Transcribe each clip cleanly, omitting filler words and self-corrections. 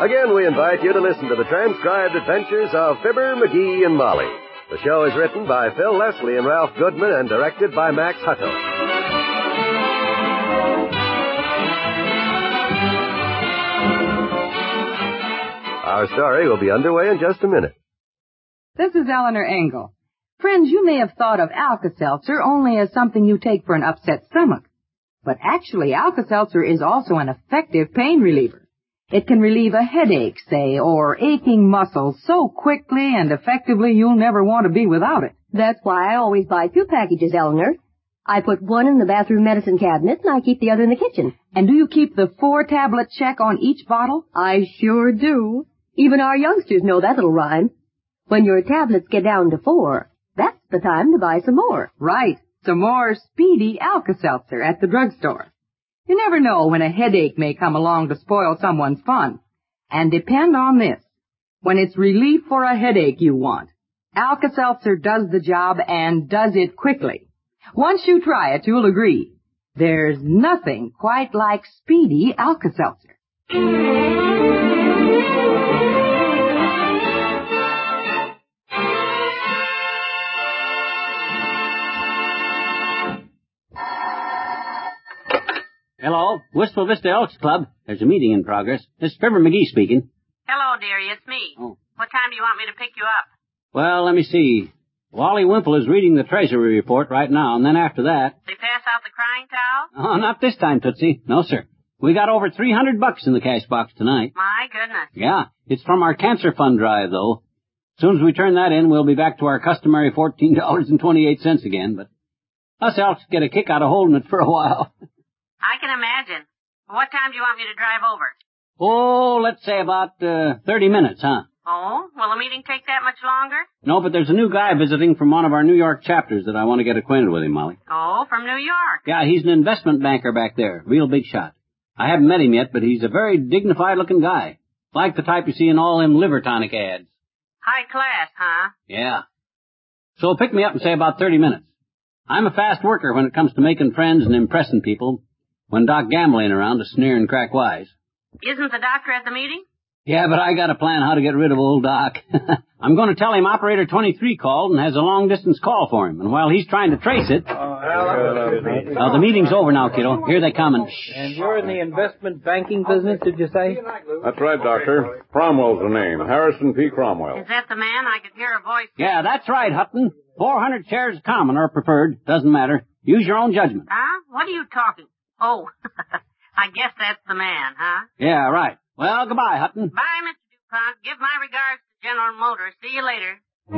Again, we invite you to listen to the transcribed adventures of Fibber, McGee, and Molly. The show is written by Phil Leslie and Ralph Goodman and directed by Max Hutto. Our story will be underway in just a minute. This is Eleanor Engel. Friends, you may have thought of Alka-Seltzer only as something you take for an upset stomach. But actually, Alka-Seltzer is also an effective pain reliever. It can relieve a headache, say, or aching muscles so quickly and effectively you'll never want to be without it. That's why I always buy 2 packages, Eleanor. I put one in the bathroom medicine cabinet, and I keep the other in the kitchen. And do you keep the 4-tablet check on each bottle? I sure do. Even our youngsters know that little rhyme. When your tablets get down to 4, that's the time to buy some more. Right. Some more speedy Alka-Seltzer at the drugstore. You never know when a headache may come along to spoil someone's fun. And depend on this. When it's relief for a headache you want, Alka-Seltzer does the job and does it quickly. Once you try it, you'll agree. There's nothing quite like speedy Alka-Seltzer. Hello, Wistful Vista Elks Club. There's a meeting in progress. This is Fibber McGee speaking. Hello, dearie, it's me. Oh. What time do you want me to pick you up? Well, let me see. Wally Wimple is reading the Treasury report right now, and then after that... They pass out the crying towel? Oh, not this time, Tootsie. No, sir. We got over $300 in the cash box tonight. My goodness. Yeah, it's from our cancer fund drive, though. As soon as we turn that in, we'll be back to our customary $14.28 again, but us Elks get a kick out of holding it for a while. I can imagine. What time do you want me to drive over? Oh, let's say about 30 minutes, huh? Oh, will the meeting take that much longer? No, but there's a new guy visiting from one of our New York chapters that I want to get acquainted with him, Molly. Oh, from New York. Yeah, he's an investment banker back there. Real big shot. I haven't met him yet, but he's a very dignified-looking guy. Like the type you see in all them liver tonic ads. High class, huh? Yeah. So pick me up and say about 30 minutes. I'm a fast worker when it comes to making friends and impressing people. When Doc Gamble ain't around to sneer and crack wise. Isn't the doctor at the meeting? Yeah, but I got a plan how to get rid of old Doc. I'm going to tell him Operator 23 called and has a long-distance call for him. And while he's trying to trace it... the meeting's over now, kiddo. Here they come and... And you're in the investment banking business, did you say? That's right, Doctor. Cromwell's the name. Harrison P. Cromwell. Is that the man? I could hear a voice. Yeah, that's right, Hutton. 400 shares common or preferred. Doesn't matter. Use your own judgment. Huh? What are you talking? Oh, I guess that's the man, huh? Yeah, right. Well, goodbye, Hutton. Bye, Mr. DuPont. Give my regards to General Motors. See you later.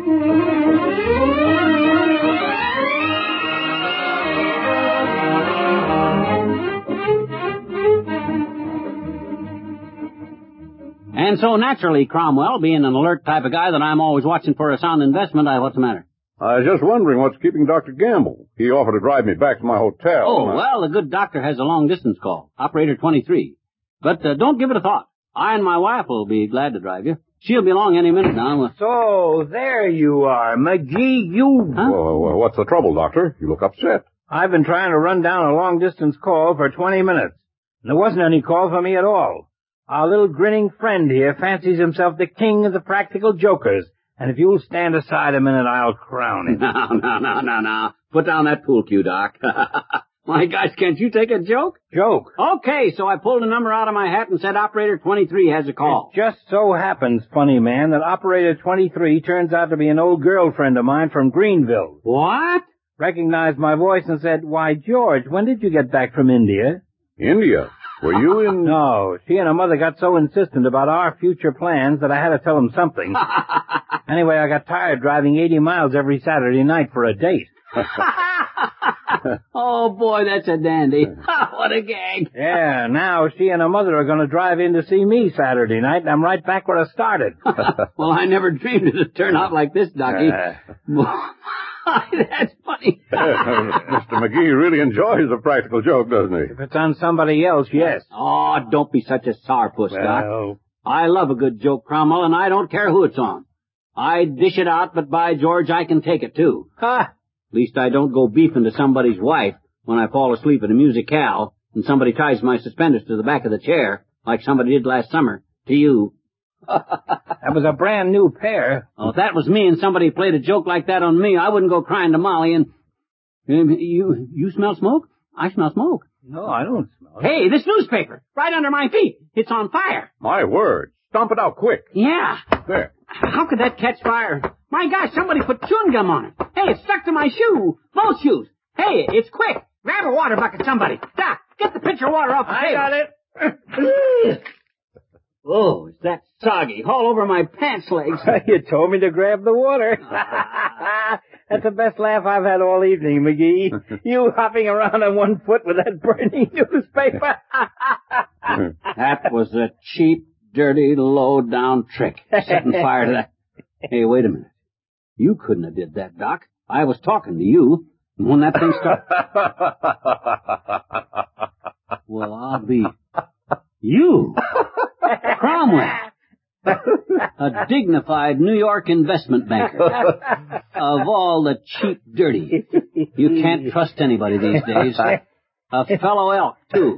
And so, naturally, Cromwell, being an alert type of guy that I'm always watching for a sound investment, what's the matter? I was just wondering what's keeping Dr. Gamble. He offered to drive me back to my hotel. Oh, well, the good doctor has a long-distance call. Operator 23. But don't give it a thought. I and my wife will be glad to drive you. She'll be along any minute now. So, there you are, McGee, you... Huh? Well, what's the trouble, Doctor? You look upset. I've been trying to run down a long-distance call for 20 minutes. And there wasn't any call for me at all. Our little grinning friend here fancies himself the king of the practical jokers. And if you'll stand aside a minute, I'll crown him. No. Put down that pool cue, Doc. My gosh, can't you take a joke? Joke? Okay, so I pulled a number out of my hat and said Operator 23 has a call. It just so happens, funny man, that Operator 23 turns out to be an old girlfriend of mine from Greenville. What? Recognized my voice and said, "Why, George, when did you get back from India?" India? Were you in... No, she and her mother got so insistent about our future plans that I had to tell them something. Anyway, I got tired driving 80 miles every Saturday night for a date. Oh, boy, that's a dandy. What a gag. Yeah, now she and her mother are going to drive in to see me Saturday night, and I'm right back where I started. Well, I never dreamed it'd turn out like this, Docky. That's funny. Mr. McGee really enjoys a practical joke, doesn't he? If it's on somebody else, yes. Oh, don't be such a sourpuss, Doc. Well... I love a good joke, Cromwell, and I don't care who it's on. I dish it out, but by George, I can take it, too. Ha! At least I don't go beefing to somebody's wife when I fall asleep at a musicale and somebody ties my suspenders to the back of the chair, like somebody did last summer, To you. That was a brand new pair. Oh, if that was me and somebody played a joke like that on me, I wouldn't go crying to Molly and... You smell smoke? I smell smoke. No, I don't smell it. Hey, this newspaper, right under my feet. It's on fire. My word. Stomp it out quick. Yeah. There. How could that catch fire? My gosh, somebody put chewing gum on it. Hey, it's stuck to my shoe. Both shoes. Hey, it's quick. Grab a water bucket, somebody. Doc, get the pitcher of water off the table. I got it. Oh, is that soggy? All over my pants legs. You told me to grab the water. That's the best laugh I've had all evening, McGee. You hopping around on one foot with that burning newspaper. That was a cheap, dirty, low-down trick. Setting fire to that. Hey, wait a minute. You couldn't have did that, Doc. I was talking to you. And when that thing started... Well, I'll be... You! Cromwell! A dignified New York investment banker. Of all the cheap dirty. You can't trust anybody these days. A fellow elk, too.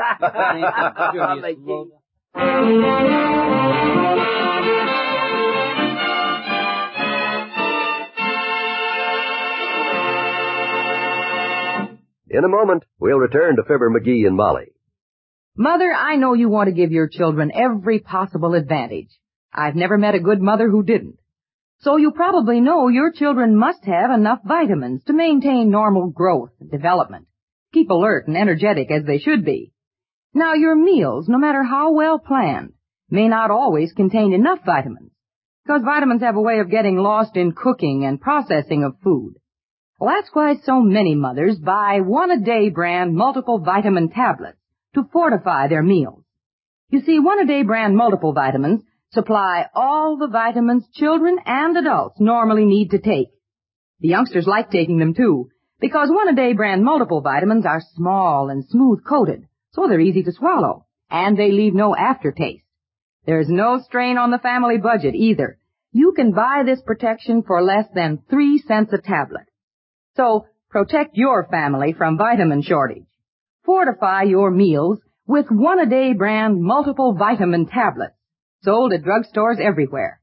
In a moment, we'll return to Fibber, McGee, and Molly. Mother, I know you want to give your children every possible advantage. I've never met a good mother who didn't. So you probably know your children must have enough vitamins to maintain normal growth and development, keep alert and energetic as they should be. Now, your meals, no matter how well planned, may not always contain enough vitamins, because vitamins have a way of getting lost in cooking and processing of food. Well, that's why so many mothers buy One-A-Day brand multiple vitamin tablets to fortify their meals. You see, One-A-Day brand multiple vitamins supply all the vitamins children and adults normally need to take. The youngsters like taking them too, because One-A-Day brand multiple vitamins are small and smooth-coated, so they're easy to swallow, and they leave no aftertaste. There's no strain on the family budget either. You can buy this protection for less than 3 cents a tablet. So, protect your family from vitamin shortage. Fortify your meals with One-A-Day brand multiple vitamin tablets, sold at drugstores everywhere.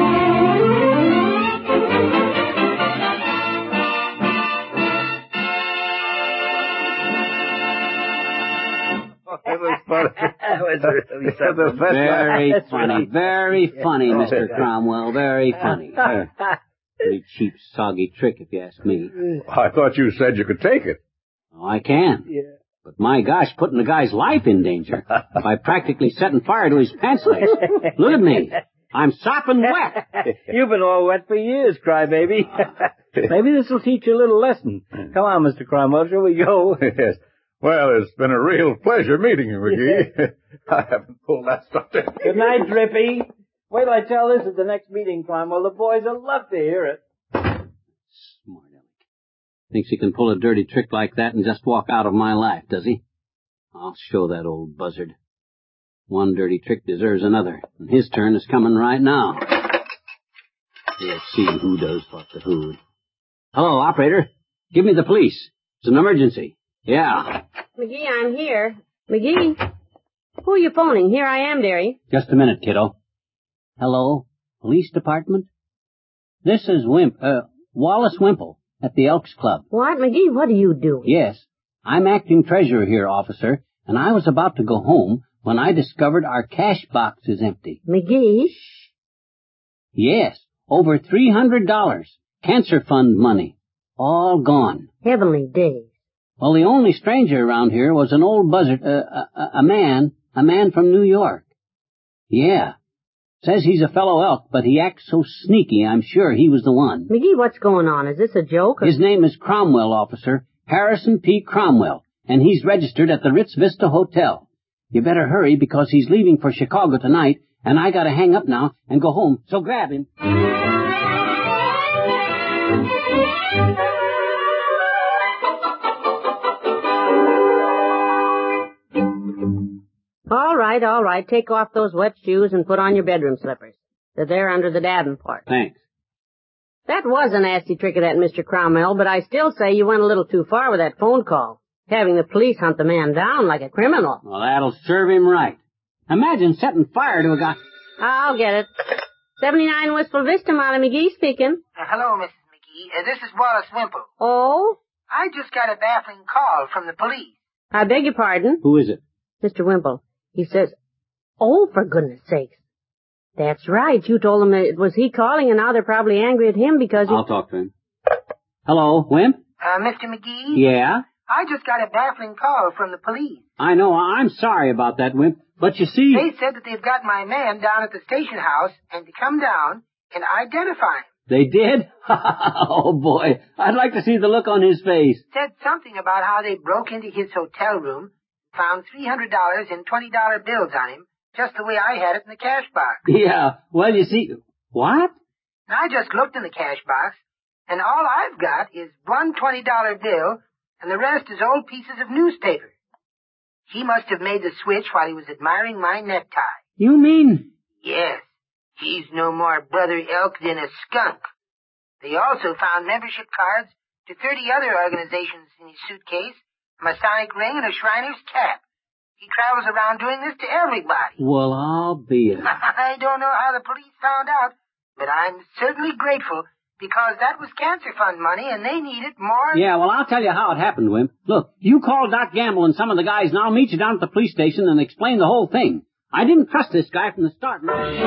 It was funny. That was really something. Very funny. Very funny, Mr. Cromwell. Very funny. Pretty cheap, soggy trick, if you ask me. I thought you said you could take it. Oh, I can. Yeah. But my gosh, putting the guy's life in danger by practically setting fire to his pants legs. Look at me. I'm sopping wet. You've been all wet for years, crybaby. Maybe this will teach you a little lesson. Come on, Mr. Cromwell, shall we go? Yes. Well, it's been a real pleasure meeting you, McGee. I haven't pulled that stuff in. Good night, Drippy. Wait till I tell this at the next meeting, Cromwell. The boys will love to hear it. Smart aleck. Thinks he can pull a dirty trick like that and just walk out of my life, does he? I'll show that old buzzard. One dirty trick deserves another, and his turn is coming right now. We'll see who does what to who. Hello, operator. Give me the police. It's an emergency. Yeah. McGee, I'm here. McGee? Who are you phoning? Here I am, dearie. Just a minute, kiddo. Hello, police department? This is Wallace Wimple at the Elks Club. What? McGee, what are you doing? Yes, I'm acting treasurer here, officer, and I was about to go home when I discovered our cash box is empty. McGee? Yes, over $300. Cancer fund money. All gone. Heavenly days. Well, the only stranger around here was an old buzzard, a man from New York. Yeah. Says he's a fellow elk, but he acts so sneaky, I'm sure he was the one. McGee, what's going on? Is this a joke? His name is Cromwell, officer. Harrison P. Cromwell. And he's registered at the Ritz Vista Hotel. You better hurry because he's leaving for Chicago tonight, and I gotta hang up now and go home, so grab him. All right. Take off those wet shoes and put on your bedroom slippers. They're there under the davenport. Thanks. That was a nasty trick of that Mr. Cromwell, but I still say you went a little too far with that phone call. Having the police hunt the man down like a criminal. Well, that'll serve him right. Imagine setting fire to a guy... I'll get it. 79 Wistful Vista, Molly McGee speaking. Hello, Mrs. McGee. This is Wallace Wimple. Oh? I just got a baffling call from the police. I beg your pardon? Who is it? Mr. Wimple. He says, oh, for goodness sakes. That's right. You told them it was he calling, and now they're probably angry at him because he... I'll talk to him. Hello, Wimp? Mr. McGee? Yeah? I just got a baffling call from the police. I know. I'm sorry about that, Wimp. But you see... They said that they've got my man down at the station house and to come down and identify him. They did? Oh, boy. I'd like to see the look on his face. Said something about how they broke into his hotel room, found $300 in $20 bills on him, just the way I had it in the cash box. Yeah. Well, you see... What? And I just looked in the cash box, and all I've got is one $20 bill, and the rest is old pieces of newspaper. He must have made the switch while he was admiring my necktie. You mean... Yes. He's no more Brother Elk than a skunk. They also found membership cards to 30 other organizations in his suitcase, a Masonic ring, and a Shriner's cap. He travels around doing this to everybody. Well, I'll be it. I don't know how the police found out, but I'm certainly grateful because that was cancer fund money and they need it more. Yeah, well, I'll tell you how it happened, Wimp. Look, you call Doc Gamble and some of the guys, and I'll meet you down at the police station and explain the whole thing. I didn't trust this guy from the start.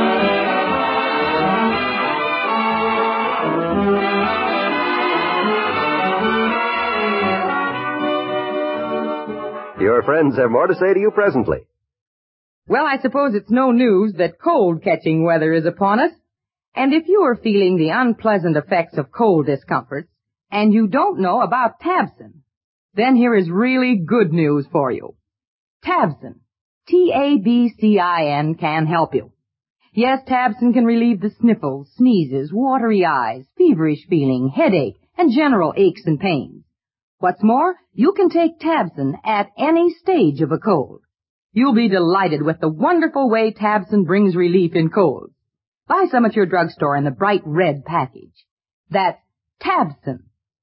Your friends have more to say to you presently. Well, I suppose it's no news that cold-catching weather is upon us. And if you are feeling the unpleasant effects of cold discomforts, and you don't know about Tabson, then here is really good news for you. Tabson, T-A-B-C-I-N, can help you. Yes, Tabson can relieve the sniffles, sneezes, watery eyes, feverish feeling, headache, and general aches and pains. What's more, you can take Tabson at any stage of a cold. You'll be delighted with the wonderful way Tabson brings relief in colds. Buy some at your drugstore in the bright red package. That's Tabson.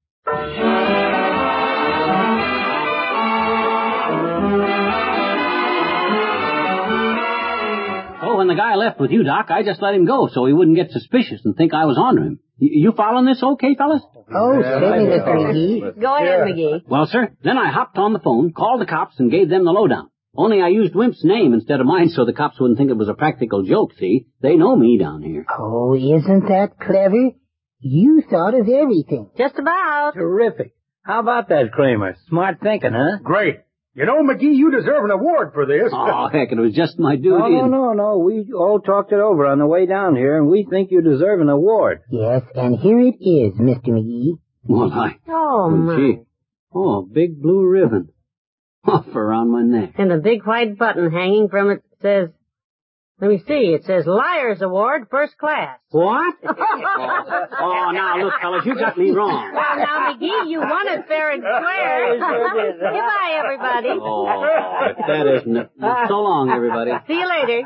Oh, when the guy left with you, Doc, I just let him go so he wouldn't get suspicious and think I was on to him. You following this okay, fellas? Oh, certainly, Mr. McGee. Go ahead, McGee. Well, sir, then I hopped on the phone, called the cops, and gave them the lowdown. Only I used Wimp's name instead of mine so the cops wouldn't think it was a practical joke, see? They know me down here. Oh, isn't that clever? You thought of everything. Just about. Terrific. How about that, Kramer? Smart thinking, huh? Great. You know, McGee, you deserve an award for this. Oh, heck, it was just my duty. No. We all talked it over on the way down here, and we think you deserve an award. Yes, and here it is, Mr. McGee. Well, Oh, my. gee. Oh, big blue ribbon. Off around my neck. And a big white button hanging from it says, let me see, it says Liars Award, First Class. What? Oh, now, look, fellas, you got me wrong. Well, now, McGee, you won it fair and square. Goodbye, everybody. Oh, that isn't it. So long, everybody. See you later.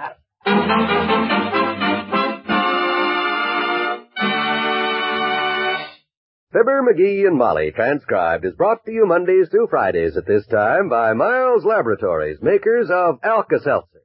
Fibber, McGee, and Molly, transcribed, is brought to you Mondays through Fridays at this time by Miles Laboratories, makers of Alka-Seltzer.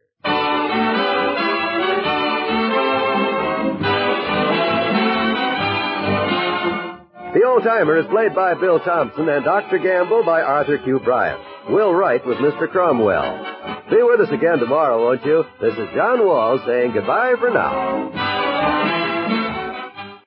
The Old-Timer is played by Bill Thompson and Dr. Gamble by Arthur Q. Bryant. Will Wright with Mr. Cromwell. Be with us again tomorrow, won't you? This is John Wall saying goodbye for now.